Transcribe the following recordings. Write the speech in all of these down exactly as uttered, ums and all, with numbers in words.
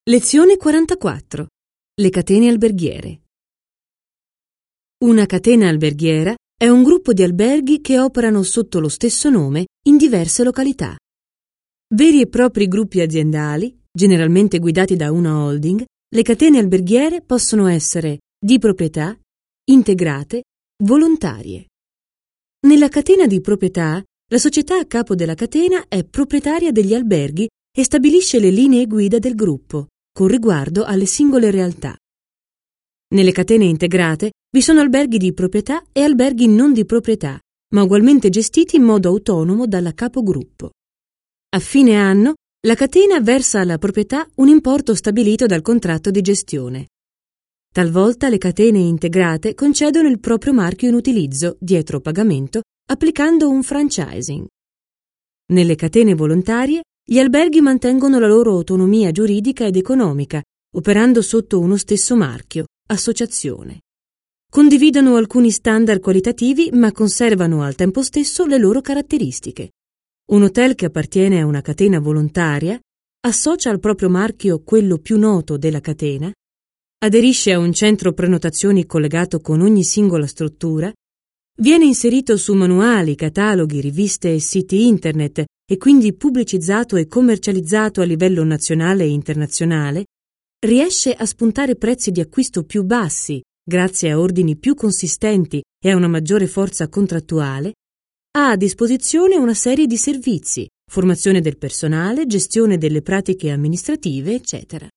Lezione quarantaquattro. Le catene alberghiere. Una catena alberghiera è un gruppo di alberghi che operano sotto lo stesso nome in diverse località. Veri e propri gruppi aziendali, generalmente guidati da una holding, le catene alberghiere possono essere di proprietà, integrate, volontarie. Nella catena di proprietà, la società a capo della catena è proprietaria degli alberghi e stabilisce le linee guida del gruppo, con riguardo alle singole realtà. Nelle catene integrate vi sono alberghi di proprietà e alberghi non di proprietà, ma ugualmente gestiti in modo autonomo dalla capogruppo. A fine anno, la catena versa alla proprietà un importo stabilito dal contratto di gestione. Talvolta le catene integrate concedono il proprio marchio in utilizzo, dietro pagamento, applicando un franchising. Nelle catene volontarie, gli alberghi mantengono la loro autonomia giuridica ed economica, operando sotto uno stesso marchio, associazione. Condividono alcuni standard qualitativi, ma conservano al tempo stesso le loro caratteristiche. Un hotel che appartiene a una catena volontaria associa al proprio marchio quello più noto della catena, aderisce a un centro prenotazioni collegato con ogni singola struttura, viene inserito su manuali, cataloghi, riviste e siti internet e quindi pubblicizzato e commercializzato a livello nazionale e internazionale, riesce a spuntare prezzi di acquisto più bassi grazie a ordini più consistenti e a una maggiore forza contrattuale, ha a disposizione una serie di servizi, formazione del personale, gestione delle pratiche amministrative, eccetera.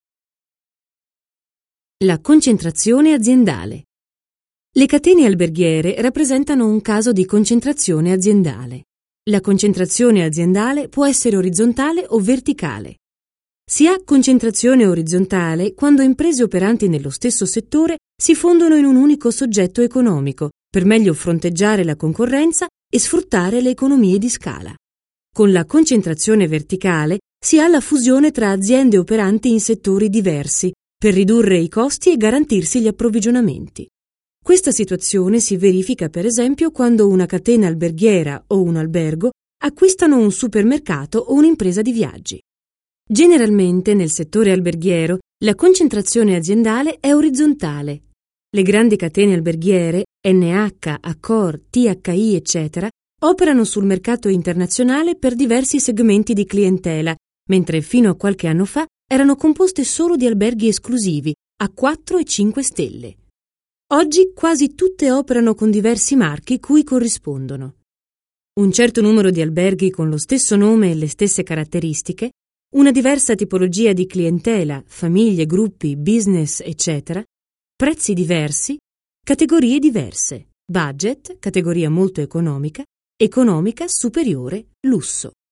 La concentrazione aziendale. Le catene alberghiere rappresentano un caso di concentrazione aziendale. La concentrazione aziendale può essere orizzontale o verticale. Si ha concentrazione orizzontale quando imprese operanti nello stesso settore si fondono in un unico soggetto economico per meglio fronteggiare la concorrenza e sfruttare le economie di scala. Con la concentrazione verticale si ha la fusione tra aziende operanti in settori diversi per ridurre i costi e garantirsi gli approvvigionamenti. Questa situazione si verifica per esempio quando una catena alberghiera o un albergo acquistano un supermercato o un'impresa di viaggi. Generalmente nel settore alberghiero la concentrazione aziendale è orizzontale. Le grandi catene alberghiere, N H, Accor, T H I, eccetera, operano sul mercato internazionale per diversi segmenti di clientela, mentre fino a qualche anno fa erano composte solo di alberghi esclusivi, a quattro e cinque stelle. Oggi quasi tutte operano con diversi marchi cui corrispondono. Un certo numero di alberghi con lo stesso nome e le stesse caratteristiche, una diversa tipologia di clientela, famiglie, gruppi, business, eccetera, prezzi diversi, categorie diverse, budget, categoria molto economica, economica, superiore, lusso.